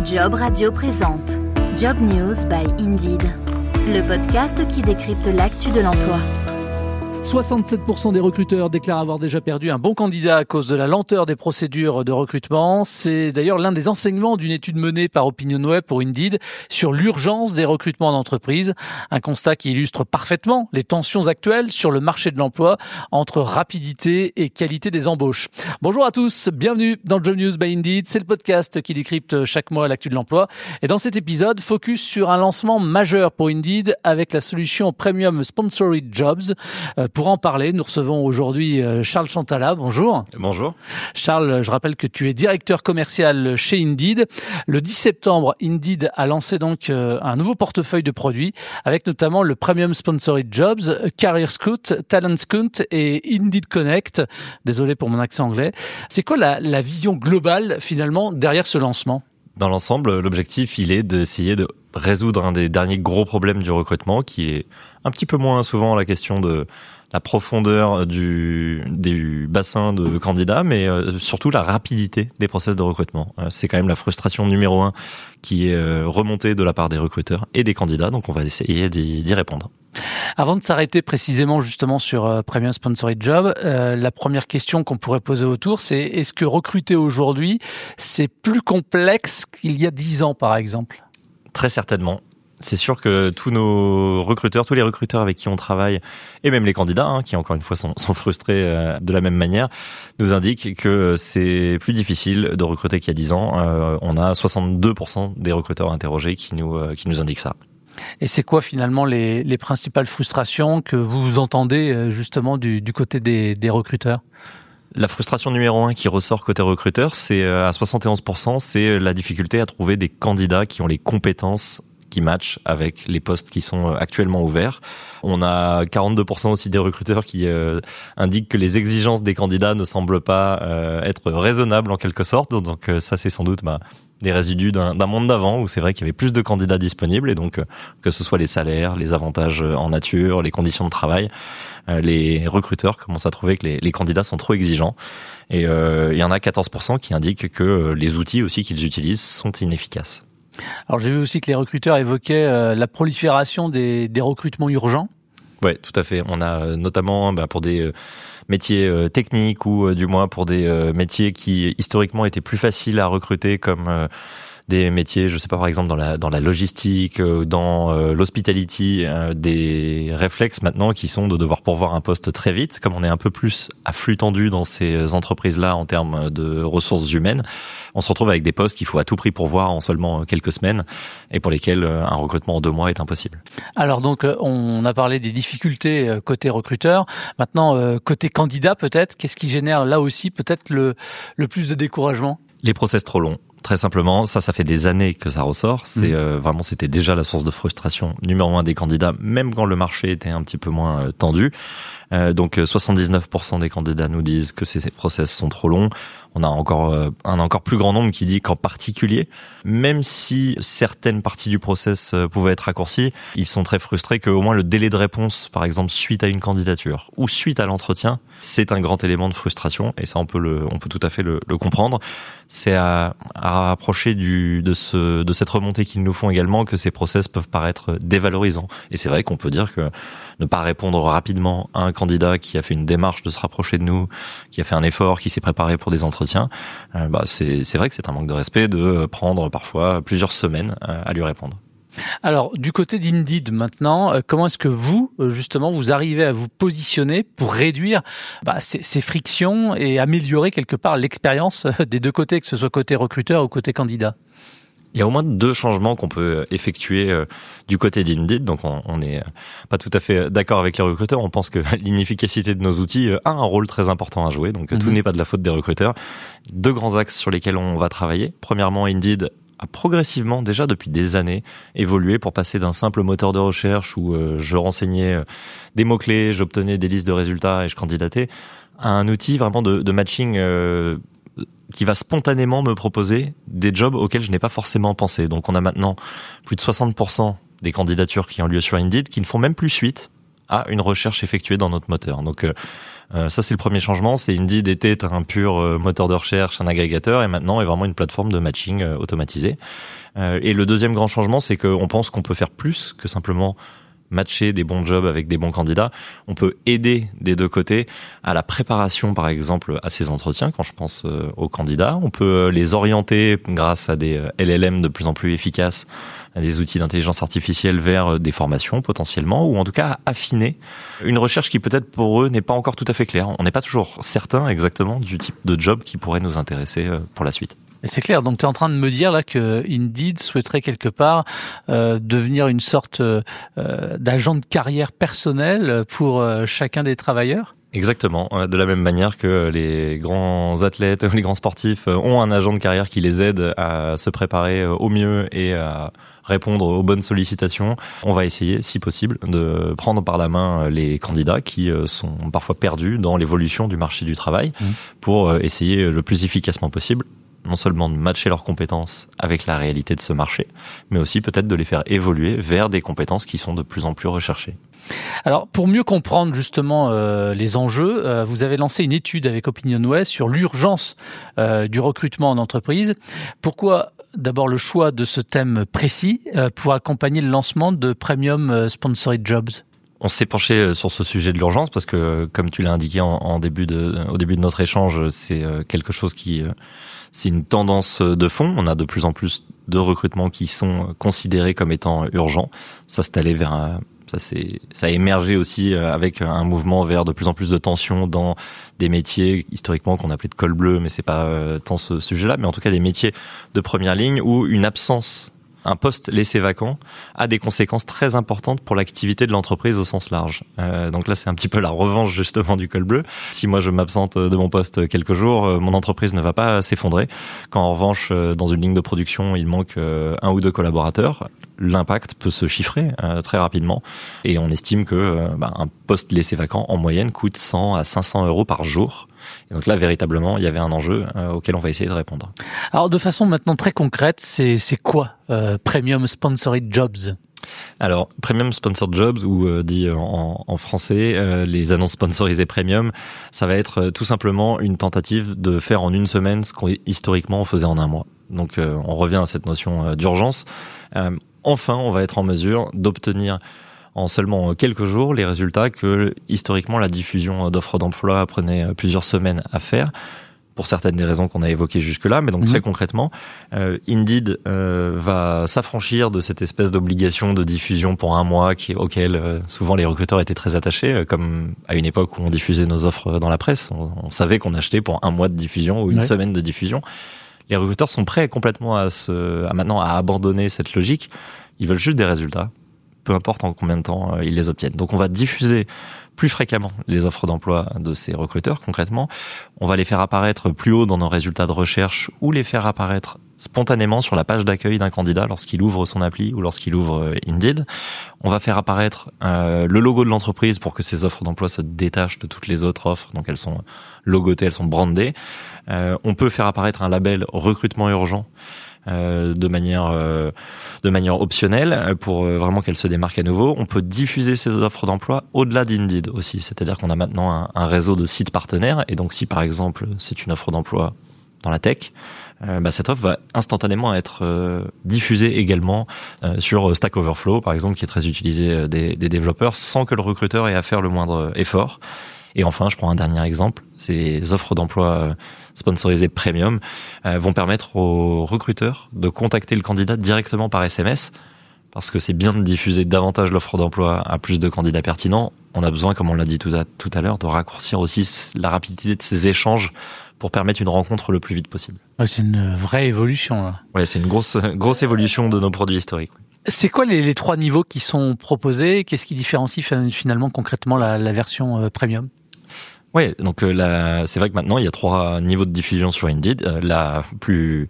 Job Radio présente Job News by Indeed, le podcast qui décrypte l'actu de l'emploi. 67% des recruteurs déclarent avoir déjà perdu un bon candidat à cause de la lenteur des procédures de recrutement. C'est d'ailleurs l'un des enseignements d'une étude menée par OpinionWay pour Indeed sur l'urgence des recrutements d'entreprise. Un constat qui illustre parfaitement les tensions actuelles sur le marché de l'emploi entre rapidité et qualité des embauches. Bonjour à tous, bienvenue dans Job News by Indeed. C'est le podcast qui décrypte chaque mois l'actu de l'emploi. Et dans cet épisode, focus sur un lancement majeur pour Indeed avec la solution Premium Sponsored Jobs. Pour en parler, nous recevons aujourd'hui Charles Chantala. Bonjour. Bonjour. Charles, je rappelle que tu es directeur commercial chez Indeed. Le 10 septembre, Indeed a lancé donc un nouveau portefeuille de produits avec notamment le Premium Sponsored Jobs, Career Scout, Talent Scout et Indeed Connect. Désolé pour mon accent anglais. C'est quoi la vision globale finalement derrière ce lancement ? Dans l'ensemble, l'objectif, il est d'essayer de résoudre un des derniers gros problèmes du recrutement, qui est un petit peu moins souvent la question de la profondeur du bassin de candidats, mais surtout la rapidité des process de recrutement. C'est quand même la frustration numéro 1 qui est remontée de la part des recruteurs et des candidats, donc on va essayer d'y répondre. Avant de s'arrêter précisément justement sur Premium Sponsored Job, la première question qu'on pourrait poser autour, c'est est-ce que recruter aujourd'hui, c'est plus complexe qu'il y a 10 ans par exemple ? Très certainement. C'est sûr que tous les recruteurs avec qui on travaille, et même les candidats, qui encore une fois sont frustrés de la même manière, nous indiquent que c'est plus difficile de recruter qu'il y a 10 ans. On a 62% des recruteurs interrogés qui nous indiquent ça. Et c'est quoi finalement les principales frustrations que vous entendez justement du côté des recruteurs ? La frustration numéro 1 qui ressort côté recruteur, c'est à 71%, c'est la difficulté à trouver des candidats qui ont les compétences qui matchent avec les postes qui sont actuellement ouverts. On a 42% aussi des recruteurs qui indiquent que les exigences des candidats ne semblent pas être raisonnables en quelque sorte. Donc ça, c'est sans doute des résidus d'un monde d'avant où c'est vrai qu'il y avait plus de candidats disponibles et donc que ce soit les salaires, les avantages en nature, les conditions de travail, les recruteurs commencent à trouver que les candidats sont trop exigeants. Et il y en a 14% qui indiquent que les outils aussi qu'ils utilisent sont inefficaces. Alors j'ai vu aussi que les recruteurs évoquaient la prolifération des recrutements urgents. Ouais, tout à fait. On a notamment pour des métiers techniques ou du moins pour des métiers qui historiquement étaient plus faciles à recruter comme des métiers, je sais pas, par exemple dans la logistique, dans l'hospitality, des réflexes maintenant qui sont de devoir pourvoir un poste très vite. Comme on est un peu plus à flux tendu dans ces entreprises-là en termes de ressources humaines, on se retrouve avec des postes qu'il faut à tout prix pourvoir en seulement quelques semaines et pour lesquels un recrutement en 2 mois est impossible. Alors donc on a parlé des difficultés côté recruteur. Maintenant côté candidat peut-être, qu'est-ce qui génère là aussi peut-être le plus de découragement ? Les process trop longs. Très simplement, ça fait des années que ça ressort. C'est vraiment, c'était déjà la source de frustration numéro 1 des candidats, même quand le marché était un petit peu moins tendu. Donc 79% des candidats nous disent que ces process sont trop longs. On a encore un encore plus grand nombre qui dit qu'en particulier, même si certaines parties du process pouvaient être raccourcies, ils sont très frustrés qu'au moins le délai de réponse, par exemple suite à une candidature ou suite à l'entretien, c'est un grand élément de frustration et ça on peut tout à fait le comprendre. C'est à rapprocher de cette remontée qu'ils nous font également que ces process peuvent paraître dévalorisants. Et c'est vrai qu'on peut dire que ne pas répondre rapidement à un candidat qui a fait une démarche de se rapprocher de nous, qui a fait un effort, qui s'est préparé pour des entretiens, c'est vrai que c'est un manque de respect de prendre parfois plusieurs semaines à lui répondre. Alors, du côté d'Indeed maintenant, comment est-ce que vous, justement, vous arrivez à vous positionner pour réduire ces frictions et améliorer quelque part l'expérience des deux côtés, que ce soit côté recruteur ou côté candidat ? Il y a au moins 2 changements qu'on peut effectuer du côté d'Indeed. Donc on n'est pas tout à fait d'accord avec les recruteurs. On pense que l'inefficacité de nos outils a un rôle très important à jouer. Donc tout n'est pas de la faute des recruteurs. 2 grands axes sur lesquels on va travailler. Premièrement, Indeed a progressivement, déjà depuis des années, évolué pour passer d'un simple moteur de recherche où je renseignais des mots-clés, j'obtenais des listes de résultats et je candidatais, à un outil vraiment de matching qui va spontanément me proposer des jobs auxquels je n'ai pas forcément pensé. Donc on a maintenant plus de 60% des candidatures qui ont lieu sur Indeed qui ne font même plus suite à une recherche effectuée dans notre moteur. Donc ça, c'est le premier changement. C'est Indeed était un pur moteur de recherche, un agrégateur, et maintenant est vraiment une plateforme de matching automatisée. Et le deuxième grand changement, c'est qu'on pense qu'on peut faire plus que simplement matcher des bons jobs avec des bons candidats. On peut aider des deux côtés à la préparation, par exemple, à ces entretiens, quand je pense aux candidats. On peut les orienter grâce à des LLM de plus en plus efficaces, à des outils d'intelligence artificielle vers des formations potentiellement, ou en tout cas affiner une recherche qui peut-être pour eux n'est pas encore tout à fait claire. On n'est pas toujours certain exactement du type de job qui pourrait nous intéresser pour la suite. Et c'est clair, donc tu es en train de me dire là que Indeed souhaiterait quelque part devenir une sorte d'agent de carrière personnel pour chacun des travailleurs ? Exactement, de la même manière que les grands athlètes, les grands sportifs ont un agent de carrière qui les aide à se préparer au mieux et à répondre aux bonnes sollicitations. On va essayer, si possible, de prendre par la main les candidats qui sont parfois perdus dans l'évolution du marché du travail pour essayer le plus efficacement possible non seulement de matcher leurs compétences avec la réalité de ce marché, mais aussi peut-être de les faire évoluer vers des compétences qui sont de plus en plus recherchées. Alors, pour mieux comprendre justement les enjeux, vous avez lancé une étude avec OpinionWay sur l'urgence du recrutement en entreprise. Pourquoi d'abord le choix de ce thème précis pour accompagner le lancement de Premium Sponsored Jobs ? On s'est penché sur ce sujet de l'urgence parce que, comme tu l'as indiqué au début de notre échange, c'est quelque chose qui... C'est une tendance de fond. On a de plus en plus de recrutements qui sont considérés comme étant urgents. Ça a émergé aussi avec un mouvement vers de plus en plus de tensions dans des métiers historiquement qu'on appelait de col bleu, mais c'est pas tant ce sujet-là, mais en tout cas des métiers de première ligne où une absence, un poste laissé vacant a des conséquences très importantes pour l'activité de l'entreprise au sens large. Donc là, c'est un petit peu la revanche justement du col bleu. Si moi je m'absente de mon poste quelques jours, mon entreprise ne va pas s'effondrer. Quand en revanche, dans une ligne de production, il manque un ou deux collaborateurs, l'impact peut se chiffrer très rapidement. Et on estime que un poste laissé vacant, en moyenne, coûte 100 à 500 euros par jour. Et donc là, véritablement, il y avait un enjeu auquel on va essayer de répondre. Alors, de façon maintenant très concrète, c'est quoi Premium Sponsored Jobs ? Alors, Premium Sponsored Jobs, ou dit en français, les annonces sponsorisées Premium, ça va être tout simplement une tentative de faire en une semaine ce qu'historiquement on faisait en un mois. Donc, on revient à cette notion d'urgence. Enfin, on va être en mesure d'obtenir en seulement quelques jours les résultats que historiquement la diffusion d'offres d'emploi prenait plusieurs semaines à faire, pour certaines des raisons qu'on a évoquées jusque-là. Mais donc très concrètement, Indeed va s'affranchir de cette espèce d'obligation de diffusion pour un mois auquel souvent les recruteurs étaient très attachés, comme à une époque où on diffusait nos offres dans la presse. On savait qu'on achetait pour un mois de diffusion ou une semaine de diffusion. Les recruteurs sont prêts complètement maintenant à abandonner cette logique. Ils veulent juste des résultats, peu importe en combien de temps ils les obtiennent. Donc on va diffuser plus fréquemment les offres d'emploi de ces recruteurs concrètement. On va les faire apparaître plus haut dans nos résultats de recherche ou les faire apparaître spontanément sur la page d'accueil d'un candidat lorsqu'il ouvre son appli ou lorsqu'il ouvre Indeed. On va faire apparaître le logo de l'entreprise pour que ces offres d'emploi se détachent de toutes les autres offres. Donc elles sont logotées, elles sont brandées. On peut faire apparaître un label recrutement urgent de manière optionnelle pour vraiment qu'elle se démarque à nouveau. On peut diffuser ces offres d'emploi au-delà d'Indeed aussi, c'est-à-dire qu'on a maintenant un réseau de sites partenaires, et donc si par exemple c'est une offre d'emploi dans la tech, cette offre va instantanément être diffusée également sur Stack Overflow par exemple, qui est très utilisé des développeurs, sans que le recruteur ait à faire le moindre effort. Et enfin, je prends un dernier exemple, ces offres d'emploi sponsorisées premium vont permettre aux recruteurs de contacter le candidat directement par SMS, parce que c'est bien de diffuser davantage l'offre d'emploi à plus de candidats pertinents. On a besoin, comme on l'a dit tout à l'heure, de raccourcir aussi la rapidité de ces échanges pour permettre une rencontre le plus vite possible. Ouais, c'est une vraie évolution, là. Ouais, c'est une grosse évolution de nos produits historiques. C'est quoi les 3 niveaux qui sont proposés ? Qu'est-ce qui différencie finalement concrètement la version premium ? Ouais, donc c'est vrai que maintenant il y a 3 niveaux de diffusion sur Indeed. La plus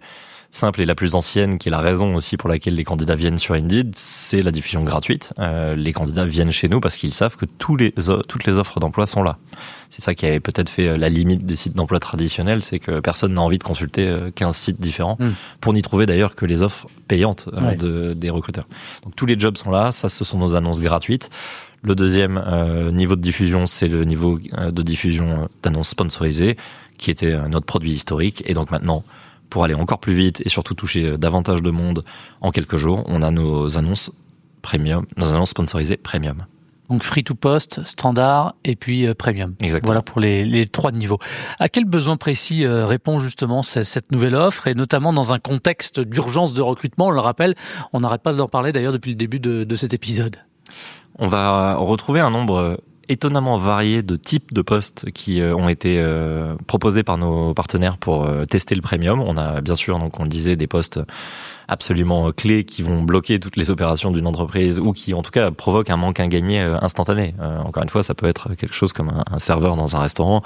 simple et la plus ancienne, qui est la raison aussi pour laquelle les candidats viennent sur Indeed, c'est la diffusion gratuite. Les candidats viennent chez nous parce qu'ils savent que toutes les offres d'emploi sont là. C'est ça qui avait peut-être fait la limite des sites d'emploi traditionnels, c'est que personne n'a envie de consulter 15 sites différents pour n'y trouver d'ailleurs que les offres payantes des recruteurs. Donc tous les jobs sont là, ça ce sont nos annonces gratuites. Le deuxième niveau de diffusion, c'est le niveau de diffusion d'annonces sponsorisées, qui était notre produit historique. Et donc maintenant, pour aller encore plus vite et surtout toucher davantage de monde en quelques jours, on a nos annonces premium, nos annonces sponsorisées premium. Donc free to post, standard et puis premium. Exactement. Voilà pour les 3 niveaux. À quel besoin précis répond justement cette nouvelle offre, et notamment dans un contexte d'urgence de recrutement? On le rappelle, on n'arrête pas d'en parler d'ailleurs depuis le début de cet épisode. On va retrouver un nombre étonnamment varié de types de postes qui ont été proposés par nos partenaires pour tester le premium. On a bien sûr, donc on le disait, des postes absolument clés qui vont bloquer toutes les opérations d'une entreprise ou qui en tout cas provoquent un manque à gagner instantané. Encore une fois, ça peut être quelque chose comme un serveur dans un restaurant,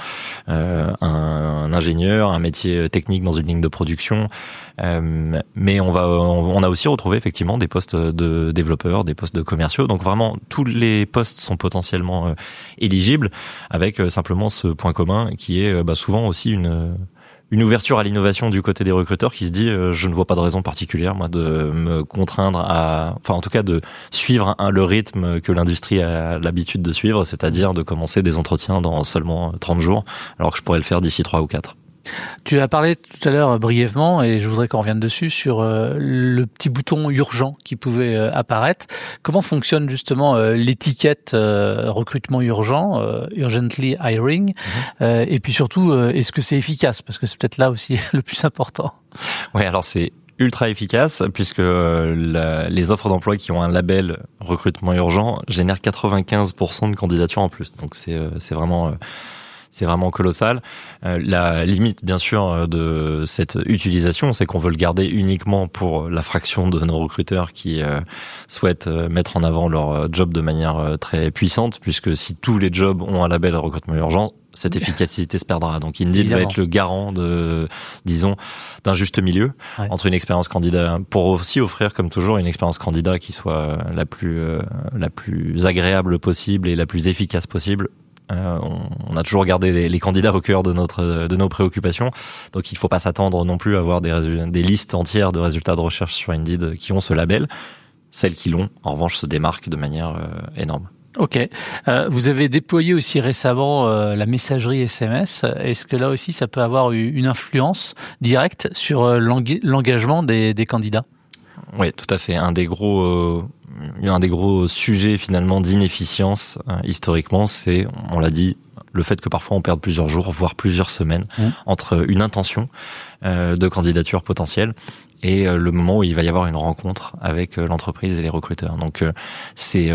un ingénieur, un métier technique dans une ligne de production. Mais on a aussi retrouvé effectivement des postes de développeurs, des postes de commerciaux. Donc vraiment tous les postes sont potentiellement éligibles, avec simplement ce point commun qui est souvent aussi une ouverture à l'innovation du côté des recruteurs qui se dit je ne vois pas de raison particulière moi de me contraindre en tout cas de suivre le rythme que l'industrie a l'habitude de suivre, c'est-à-dire de commencer des entretiens dans seulement 30 jours alors que je pourrais le faire d'ici 3 ou 4. Tu as parlé tout à l'heure brièvement, et je voudrais qu'on revienne dessus, sur le petit bouton urgent qui pouvait apparaître. Comment fonctionne justement l'étiquette recrutement urgent, urgently hiring, et puis surtout, est-ce que c'est efficace? Parce que c'est peut-être là aussi le plus important. Oui, alors c'est ultra efficace puisque les offres d'emploi qui ont un label recrutement urgent génèrent 95% de candidatures en plus. Donc c'est vraiment colossal. La limite, bien sûr, de cette utilisation, c'est qu'on veut le garder uniquement pour la fraction de nos recruteurs qui souhaitent mettre en avant leur job de manière très puissante, puisque si tous les jobs ont un label recrutement urgent, cette efficacité se perdra. Donc Indeed va être le garant d'un juste milieu entre une expérience candidat, pour aussi offrir, comme toujours, une expérience candidat qui soit la plus agréable possible et la plus efficace possible. On a toujours gardé les candidats au cœur de nos préoccupations, donc il faut pas s'attendre non plus à avoir des listes entières de résultats de recherche sur Indeed qui ont ce label. Celles qui l'ont, en revanche, se démarquent de manière énorme. Ok. Vous avez déployé aussi récemment la messagerie SMS. Est-ce que là aussi ça peut avoir une influence directe sur l'engagement des candidats? Oui, tout à fait. Un des gros sujets finalement d'inefficience historiquement, c'est, on l'a dit, le fait que parfois on perde plusieurs jours, voire plusieurs semaines entre une intention de candidature potentielle et le moment où il va y avoir une rencontre avec l'entreprise et les recruteurs. Donc ces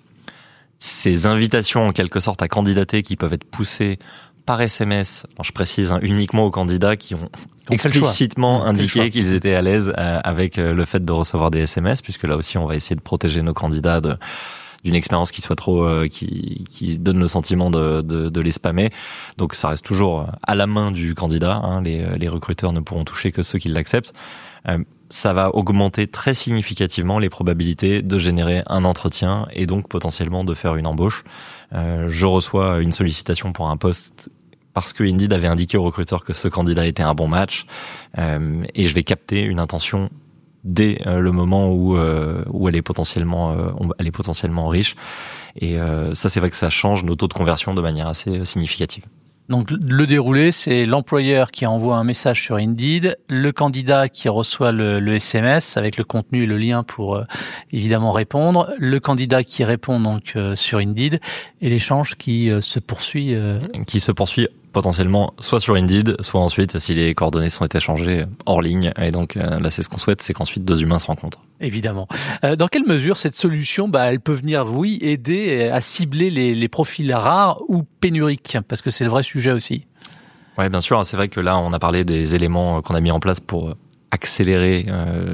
invitations en quelque sorte à candidater qui peuvent être poussées par SMS, alors je précise uniquement aux candidats qui ont explicitement indiqué qu'ils étaient à l'aise avec le fait de recevoir des SMS, puisque là aussi on va essayer de protéger nos candidats d'une expérience qui soit trop qui donne le sentiment de les spammer. Donc ça reste toujours à la main du candidat, les recruteurs ne pourront toucher que ceux qui l'acceptent. Ça va augmenter très significativement les probabilités de générer un entretien et donc potentiellement de faire une embauche. Je reçois une sollicitation pour un poste parce que Indeed avait indiqué au recruteur que ce candidat était un bon match, et je vais capter une intention dès le moment où elle est potentiellement riche. Et ça, c'est vrai que ça change nos taux de conversion de manière assez significative. Donc le déroulé, c'est l'employeur qui envoie un message sur Indeed, le candidat qui reçoit le SMS avec le contenu et le lien pour évidemment répondre, le candidat qui répond donc sur Indeed, et l'échange qui se poursuit. Qui se poursuit potentiellement soit sur Indeed, soit ensuite si les coordonnées sont échangées hors ligne. Et donc là, c'est ce qu'on souhaite, c'est qu'ensuite deux humains se rencontrent. Évidemment. Dans quelle mesure cette solution, elle peut venir, aider à cibler les profils rares ou pénuriques, parce que c'est le vrai sujet aussi. Ouais, bien sûr. C'est vrai que là, on a parlé des éléments qu'on a mis en place pour accélérer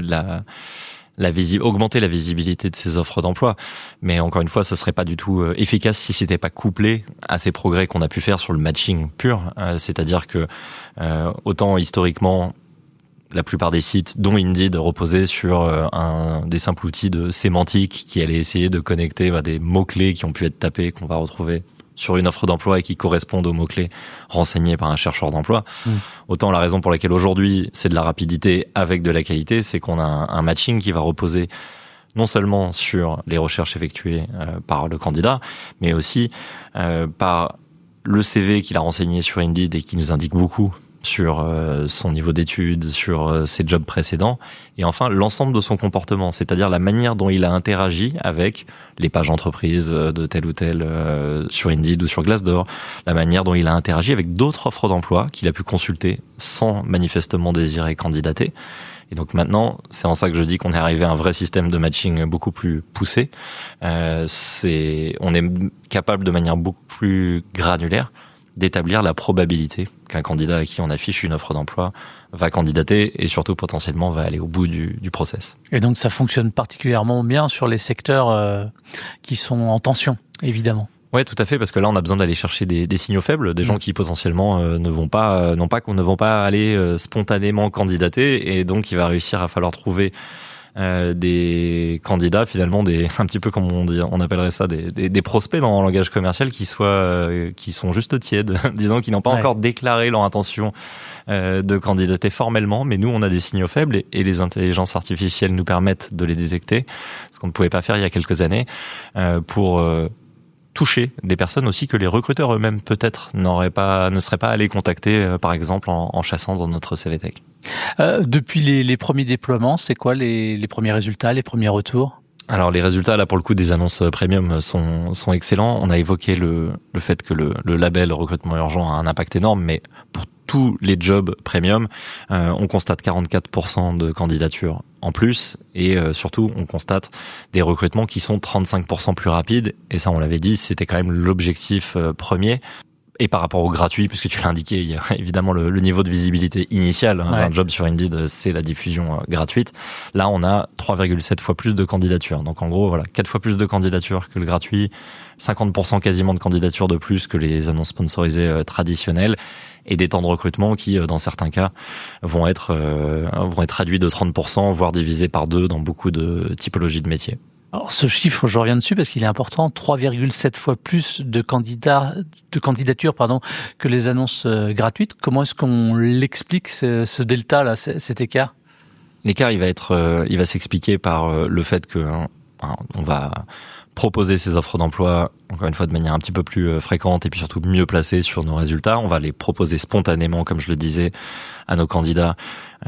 augmenter la visibilité de ces offres d'emploi. Mais encore une fois, ce serait pas du tout efficace si c'était pas couplé à ces progrès qu'on a pu faire sur le matching pur. C'est-à-dire que autant historiquement, la plupart des sites, dont Indeed, reposaient sur des simples outils de sémantique qui allaient essayer de connecter des mots-clés qui ont pu être tapés, qu'on va retrouver sur une offre d'emploi et qui correspondent aux mots-clés renseignés par un chercheur d'emploi. Autant la raison pour laquelle aujourd'hui c'est de la rapidité avec de la qualité, c'est qu'on a un matching qui va reposer non seulement sur les recherches effectuées par le candidat, mais aussi par le CV qu'il a renseigné sur Indeed et qui nous indique beaucoup sur son niveau d'études, sur ses jobs précédents, et enfin l'ensemble de son comportement, c'est-à-dire la manière dont il a interagi avec les pages entreprises de tel ou tel sur Indeed ou sur Glassdoor, la manière dont il a interagi avec d'autres offres d'emploi qu'il a pu consulter sans manifestement désirer candidater. Et donc maintenant, c'est en ça que je dis qu'on est arrivé à un vrai système de matching beaucoup plus poussé. On est capable de manière beaucoup plus granulaire d'établir la probabilité qu'un candidat à qui on affiche une offre d'emploi va candidater et surtout potentiellement va aller au bout du process. Et donc ça fonctionne particulièrement bien sur les secteurs qui sont en tension, évidemment. Ouais, tout à fait, parce que là on a besoin d'aller chercher des signaux faibles, des gens qui potentiellement ne vont pas aller spontanément candidater, et donc il va réussir à falloir trouver des candidats finalement un petit peu comme on appellerait ça des prospects dans le langage commercial qui sont juste tièdes, disons qu'ils n'ont pas encore déclaré leur intention de candidater formellement, mais nous on a des signaux faibles et les intelligences artificielles nous permettent de les détecter, ce qu'on ne pouvait pas faire il y a quelques années, pour toucher des personnes aussi que les recruteurs eux-mêmes peut-être ne seraient pas allés contacter, par exemple en chassant dans notre CVTech. Depuis les premiers déploiements, c'est quoi les premiers résultats, les premiers retours ? Alors les résultats là pour le coup des annonces premium sont excellents. On a évoqué le fait que le label recrutement urgent a un impact énorme, mais pour tous les jobs premium, on constate 44% de candidatures en plus, et surtout on constate des recrutements qui sont 35% plus rapides, et ça on l'avait dit, c'était quand même l'objectif premier. Et par rapport au gratuit, puisque tu l'as indiqué, il y a évidemment le niveau de visibilité initial d'un job sur Indeed, c'est la diffusion gratuite. Là, on a 3,7 fois plus de candidatures. Donc en gros, 4 fois plus de candidatures que le gratuit, 50% quasiment de candidatures de plus que les annonces sponsorisées traditionnelles, et des temps de recrutement qui, dans certains cas, vont être réduits de 30%, voire divisés par 2 dans beaucoup de typologies de métiers. Alors ce chiffre, je reviens dessus parce qu'il est important, 3,7 fois plus de candidatures que les annonces gratuites. Comment est-ce qu'on l'explique, ce delta là, cet écart ? L'écart, il va s'expliquer par le fait que on va proposer ces offres d'emploi, encore une fois, de manière un petit peu plus fréquente et puis surtout mieux placée sur nos résultats. On va les proposer spontanément, comme je le disais, à nos candidats,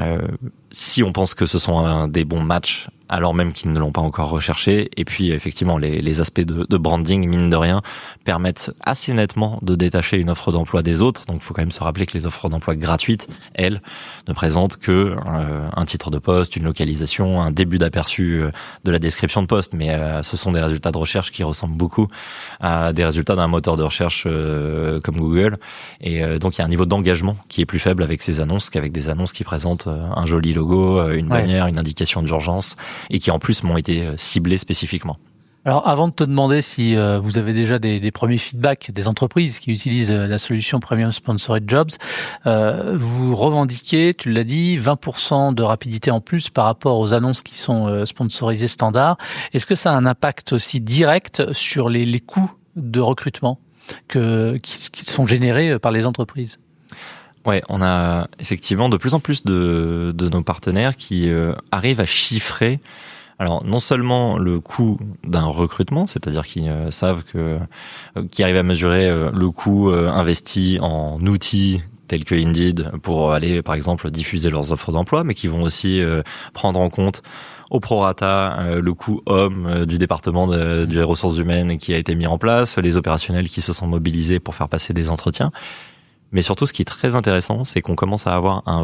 si on pense que ce sont des bons matchs, alors même qu'ils ne l'ont pas encore recherché. Et puis effectivement, les aspects de branding, mine de rien, permettent assez nettement de détacher une offre d'emploi des autres. Donc il faut quand même se rappeler que les offres d'emploi gratuites, elles, ne présentent que un titre de poste, une localisation, un début d'aperçu de la description de poste. Mais ce sont des résultats de recherche qui ressemblent beaucoup à des résultats d'un moteur de recherche comme Google. Et donc il y a un niveau d'engagement qui est plus faible avec ces annonces qu'avec des annonces qui présentent un joli logo, une bannière, une indication d'urgence, et qui en plus m'ont été ciblés spécifiquement. Alors avant de te demander si vous avez déjà des premiers feedbacks des entreprises qui utilisent la solution Premium Sponsored Jobs, vous revendiquez, tu l'as dit, 20% de rapidité en plus par rapport aux annonces qui sont sponsorisées standard. Est-ce que ça a un impact aussi direct sur les coûts de recrutement qui sont générés par les entreprises ? Ouais, on a effectivement de plus en plus de nos partenaires qui arrivent à chiffrer, alors non seulement le coût d'un recrutement, c'est-à-dire qu'ils savent qui arrivent à mesurer le coût investi en outils tels que Indeed pour aller par exemple diffuser leurs offres d'emploi, mais qui vont aussi prendre en compte au prorata le coût homme du département des ressources humaines qui a été mis en place, les opérationnels qui se sont mobilisés pour faire passer des entretiens. Mais surtout, ce qui est très intéressant, c'est qu'on commence à avoir une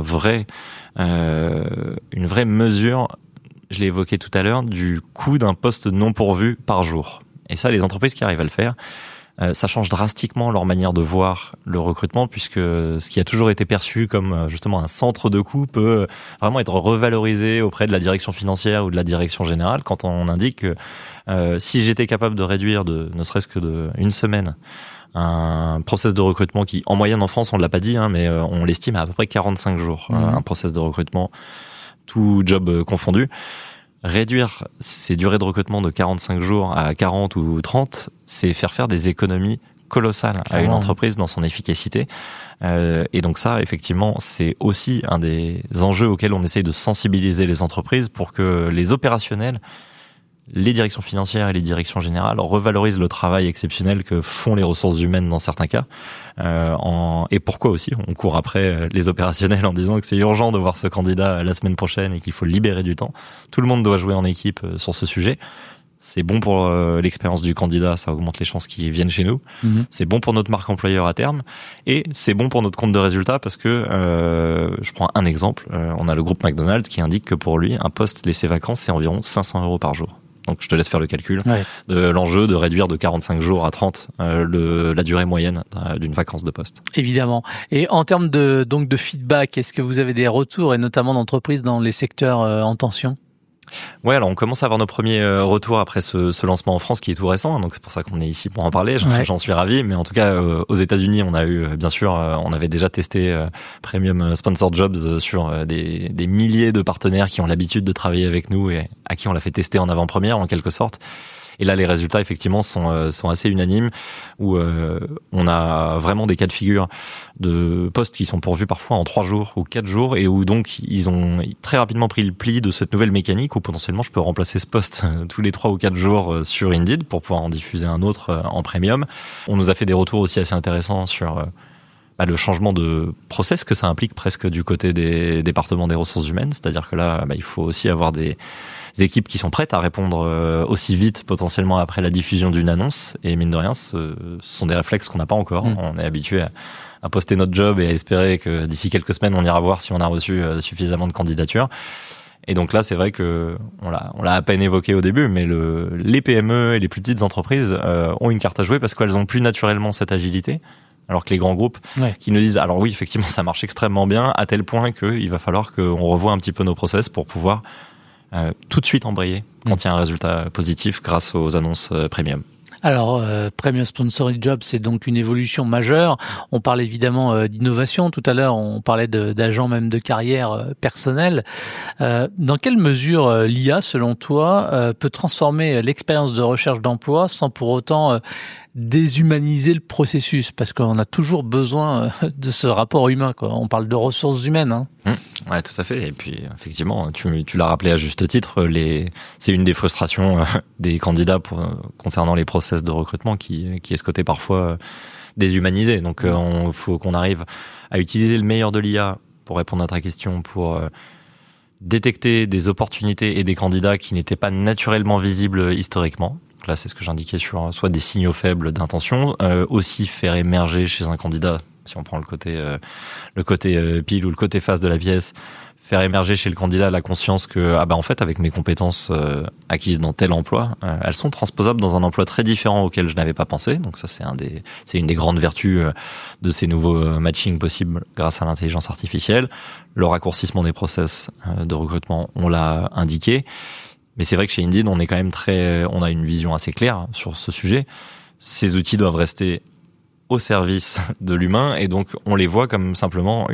vraie mesure, je l'ai évoqué tout à l'heure, du coût d'un poste non pourvu par jour. Et ça, les entreprises qui arrivent à le faire ça change drastiquement leur manière de voir le recrutement, puisque ce qui a toujours été perçu comme justement un centre de coût peut vraiment être revalorisé auprès de la direction financière ou de la direction générale quand on indique que si j'étais capable de réduire ne serait-ce que une semaine un process de recrutement qui, en moyenne en France, on ne l'a pas dit, mais on l'estime à peu près 45 jours, un process de recrutement, tout job confondu. Réduire ces durées de recrutement de 45 jours à 40 ou 30, c'est faire des économies colossales à une entreprise dans son efficacité. Et donc ça, effectivement, c'est aussi un des enjeux auxquels on essaye de sensibiliser les entreprises pour que les opérationnels, les directions financières et les directions générales revalorisent le travail exceptionnel que font les ressources humaines dans certains cas. Et pourquoi aussi on court après les opérationnels en disant que c'est urgent de voir ce candidat la semaine prochaine et qu'il faut libérer du temps. Tout le monde doit jouer en équipe sur ce sujet. C'est bon pour l'expérience du candidat, ça augmente les chances qu'il vienne chez nous. C'est bon pour notre marque employeur à terme et c'est bon pour notre compte de résultats parce que je prends un exemple. On a le groupe McDonald's qui indique que pour lui, un poste laissé vacant, c'est environ 500 € par jour. Donc je te laisse faire le calcul de l'enjeu de réduire de 45 jours à 30 la durée moyenne d'une vacance de poste. Évidemment. Et en termes de feedback, est-ce que vous avez des retours et notamment d'entreprises dans les secteurs en tension ? Ouais, alors on commence à avoir nos premiers retours après ce lancement en France qui est tout récent, donc c'est pour ça qu'on est ici pour en parler. J'en suis ravi, mais en tout cas aux États-Unis, on a eu bien sûr, on avait déjà testé Premium Sponsored Jobs sur des milliers de partenaires qui ont l'habitude de travailler avec nous et à qui on l'a fait tester en avant-première en quelque sorte. Et là, les résultats, effectivement, sont assez unanimes, où on a vraiment des cas de figure de postes qui sont pourvus parfois en 3 jours ou 4 jours, et où donc ils ont très rapidement pris le pli de cette nouvelle mécanique, où potentiellement je peux remplacer ce poste tous les 3 ou 4 jours sur Indeed pour pouvoir en diffuser un autre en premium. On nous a fait des retours aussi assez intéressants sur le changement de process que ça implique presque du côté des départements des ressources humaines, c'est-à-dire que là, il faut aussi avoir des équipes qui sont prêtes à répondre aussi vite potentiellement après la diffusion d'une annonce, et mine de rien, ce sont des réflexes qu'on n'a pas encore. On est habitué à poster notre job et à espérer que d'ici quelques semaines on ira voir si on a reçu suffisamment de candidatures. Et donc là, c'est vrai que on l'a à peine évoqué au début, mais les PME et les plus petites entreprises ont une carte à jouer parce qu'elles ont plus naturellement cette agilité. Alors que les grands groupes qui nous disent, alors oui, effectivement, ça marche extrêmement bien, à tel point qu'il va falloir qu'on revoie un petit peu nos process pour pouvoir tout de suite embrayer quand il y a un résultat positif grâce aux annonces premium. Alors, Premium Sponsored Job, c'est donc une évolution majeure. On parle évidemment d'innovation. Tout à l'heure, on parlait d'agents même de carrière personnelle. Dans quelle mesure l'IA, selon toi, peut transformer l'expérience de recherche d'emploi sans pour autant déshumaniser le processus, parce qu'on a toujours besoin de ce rapport humain, quoi. On parle de ressources humaines. Ouais, tout à fait. Et puis, effectivement, tu l'as rappelé à juste titre, c'est une des frustrations des candidats concernant les process de recrutement qui est ce côté parfois déshumanisé. Donc, il faut qu'on arrive à utiliser le meilleur de l'IA pour répondre à ta question, pour détecter des opportunités et des candidats qui n'étaient pas naturellement visibles historiquement. Là, c'est ce que j'indiquais sur soit des signaux faibles d'intention, aussi faire émerger chez un candidat, si on prend le côté pile ou le côté face de la pièce, faire émerger chez le candidat la conscience que en fait, avec mes compétences acquises dans tel emploi, elles sont transposables dans un emploi très différent auquel je n'avais pas pensé. Donc ça, c'est une des grandes vertus de ces nouveaux matchings possibles grâce à l'intelligence artificielle. Le raccourcissement des process de recrutement, on l'a indiqué. Mais c'est vrai que chez Indeed, on est quand même on a une vision assez claire sur ce sujet. Ces outils doivent rester au service de l'humain, et donc on les voit comme simplement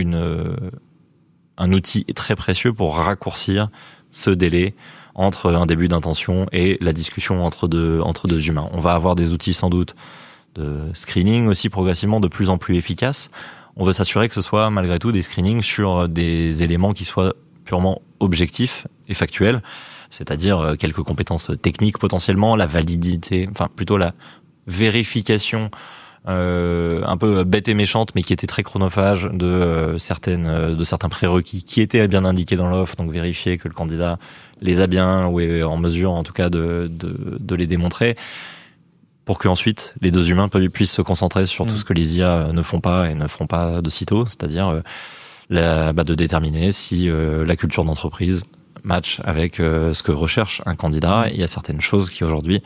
un outil très précieux pour raccourcir ce délai entre un début d'intention et la discussion entre deux humains. On va avoir des outils sans doute de screening aussi progressivement de plus en plus efficaces. On veut s'assurer que ce soit malgré tout des screenings sur des éléments qui soient purement objectifs et factuels, c'est-à-dire quelques compétences techniques potentiellement, la validité, enfin plutôt la vérification un peu bête et méchante, mais qui était très chronophage de certains prérequis qui étaient bien indiqués dans l'offre, donc vérifier que le candidat les a bien ou est en mesure en tout cas de les démontrer, pour qu'ensuite les deux humains puissent se concentrer sur tout ce que les IA ne font pas et ne feront pas de sitôt, c'est-à-dire de déterminer si la culture d'entreprise match avec ce que recherche un candidat. Il y a certaines choses qui aujourd'hui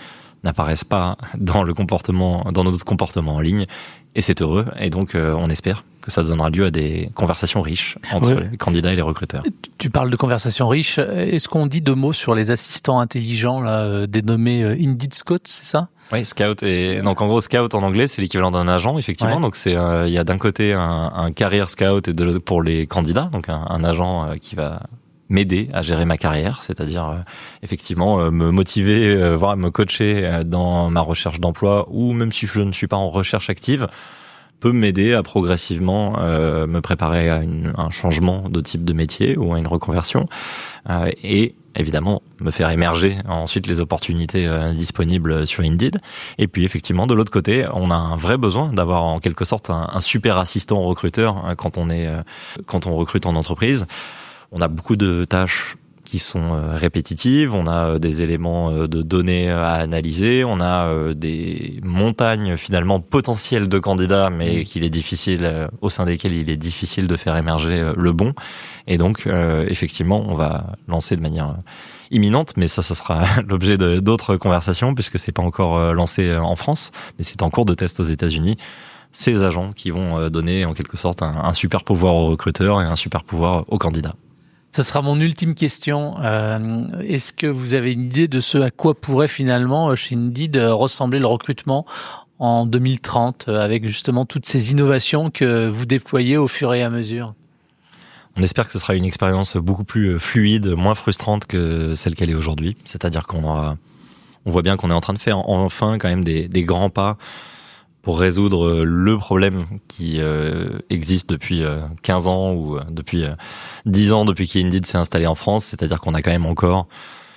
n'apparaissent pas dans notre comportement en ligne, et c'est heureux. Et donc, on espère que ça donnera lieu à des conversations riches entre les candidats et les recruteurs. Tu parles de conversations riches. Est-ce qu'on dit 2 mots sur les assistants intelligents là, dénommés Indeed Scout, c'est ça? Oui, Scout. Donc en gros, Scout en anglais, c'est l'équivalent d'un agent, effectivement. Ouais. Donc il y a d'un côté un career scout pour les candidats, donc un agent qui va m'aider à gérer ma carrière, c'est-à-dire effectivement me motiver, voire me coacher dans ma recherche d'emploi, ou même si je ne suis pas en recherche active, peut m'aider à progressivement me préparer à un changement de type de métier ou à une reconversion, et évidemment me faire émerger ensuite les opportunités disponibles sur Indeed. Et puis effectivement, de l'autre côté, on a un vrai besoin d'avoir en quelque sorte un super assistant recruteur quand on recrute en entreprise. On a beaucoup de tâches qui sont répétitives, on a des éléments de données à analyser, on a des montagnes finalement potentielles de candidats, mais au sein desquels il est difficile de faire émerger le bon. Et donc effectivement, on va lancer de manière imminente, mais ça sera l'objet d'autres conversations puisque c'est pas encore lancé en France, mais c'est en cours de test aux États-Unis. Ces agents qui vont donner en quelque sorte un super pouvoir aux recruteurs et un super pouvoir aux candidats. Ce sera mon ultime question. Est-ce que vous avez une idée de ce à quoi pourrait finalement chez Indeed ressembler le recrutement en 2030 avec justement toutes ces innovations que vous déployez au fur et à mesure? On espère que ce sera une expérience beaucoup plus fluide, moins frustrante que celle qu'elle est aujourd'hui. C'est-à-dire on voit bien qu'on est en train de faire enfin quand même des grands pas pour résoudre le problème qui existe depuis 15 ans ou depuis 10 ans depuis qu'Indeed s'est installé en France, c'est-à-dire qu'on a quand même encore,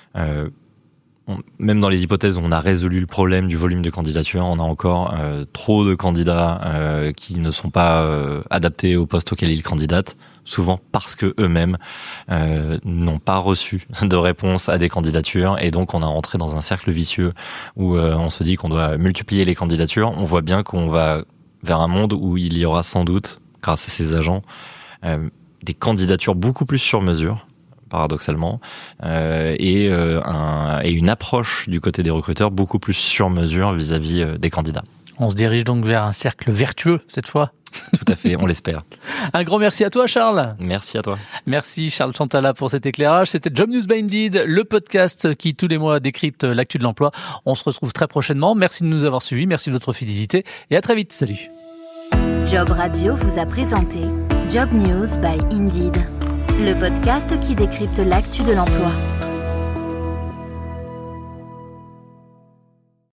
même dans les hypothèses où on a résolu le problème du volume de candidatures, on a encore trop de candidats qui ne sont pas adaptés au poste auquel ils candidatent, souvent parce que eux-mêmes n'ont pas reçu de réponse à des candidatures, et donc on est rentré dans un cercle vicieux où on se dit qu'on doit multiplier les candidatures. On voit bien qu'on va vers un monde où il y aura sans doute, grâce à ces agents, des candidatures beaucoup plus sur mesure, paradoxalement, et une approche du côté des recruteurs beaucoup plus sur mesure vis-à-vis des candidats. On se dirige donc vers un cercle vertueux cette fois. Tout à fait, on l'espère. Un grand merci à toi, Charles. Merci à toi. Merci Charles Chantala pour cet éclairage. C'était Job News by Indeed, le podcast qui tous les mois décrypte l'actu de l'emploi. On se retrouve très prochainement. Merci de nous avoir suivis, merci de votre fidélité et à très vite. Salut. Job Radio vous a présenté Job News by Indeed, le podcast qui décrypte l'actu de l'emploi.